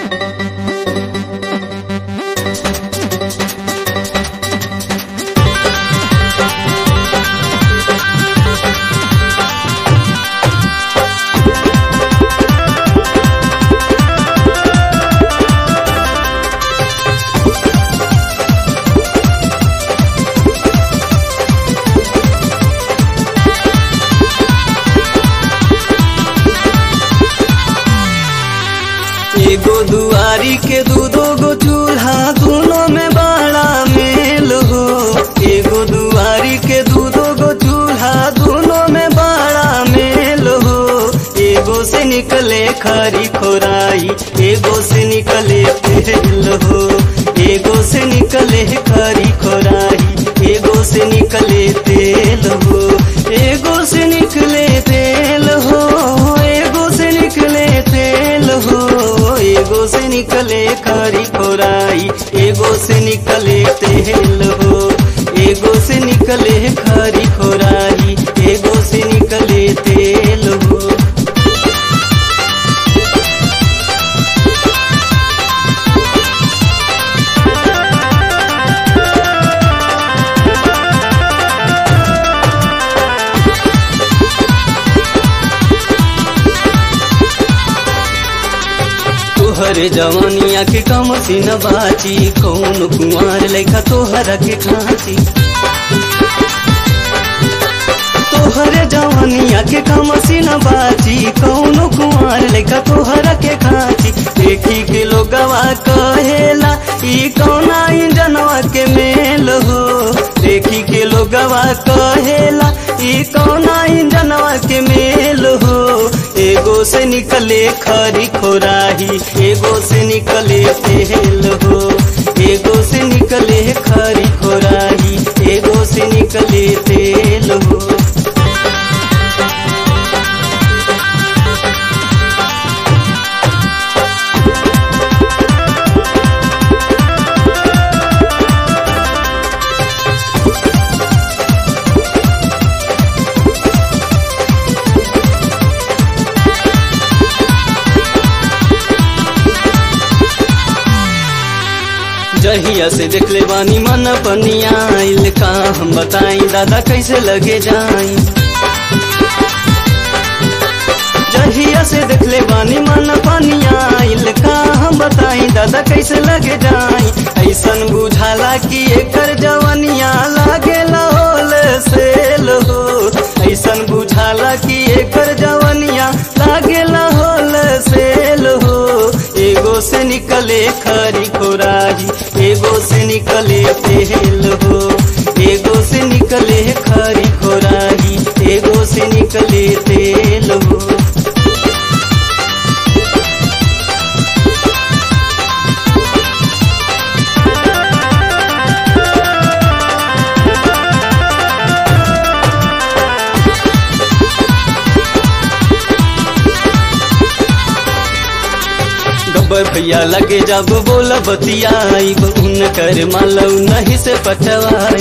एगो दुआरी के दो गो चूल्हा दोनों में बड़ा मेल हो। एगो दुआरी के दो गो चूल्हा दोनों में बड़ा मेल हो। एगो से निकले खरी खोराई, एगो से निकले तेल हो। एगो से निकले खरी खोराई, एगो से निकले तेल हो। एगो से निकले तेल हो, एगो से निकले तेल हो। एगो से निकले खरी खोराई, एगो से निकले तेल हो। एगो से निकले खरी खोराई, एगो से निकले तेल हो। तोहरे जवानिया के कम सीन बाची, कौन कुंवार लेखा तोहरा के खाची। तोहरे जवानिया के कम सीन बाची, कौन कुंवार लेखा तोहरा के खाची। देखी के लोगवा कहेला ई कौना इंजनवा के मेल हो। देखी के लोगवा कहेला ई कौना इंजनवा के मेल हो। एगो से निकले खरी खोराही, एगो से निकले तेल हो। एगो से निकले खरी खोराही, एगो से निकले तेल हो। जहिया से देखले बानी मन पनिया आइल, का हम बताई दादा कैसे लगे जाई। जहिया से देखले बानी मन पनिया आइल, का हम बताई दादा कैसे लगे जाई। ऐसन बुझाला कि एकर जवनिया लागेला होल सेल हो। ऐसन बुझाला कि एकर जवनिया लागेला होल सेल हो। एगो से निकले खरी खोराही, एगो से निकले तेल हो। एगो से निकले खरी खोराही, एगो से निकले तेल हो। गब्बर भैया लगे जब बोल बतियाई, उनकर मालव नहीं से पटवाई।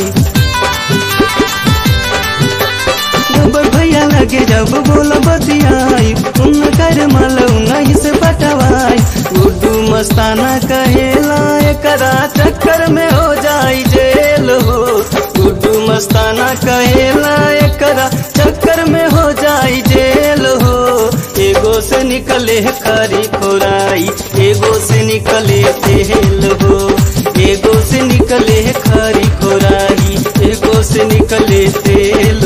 गब्बर भैया लगे जब बोल बतियाई, उनकर मालव नहीं से पटवाई। गुड्डू मस्ताना कहेला एकरा चक्कर में हो जाई जेल हो। गुड्डू मस्ताना कहेला एकरा चक्कर में हो जाई जेल हो। एगो से निकले खरी खोराई, एगो से निकले तेल हो। एगो से निकले खरी खोराई, एगो से निकले तेल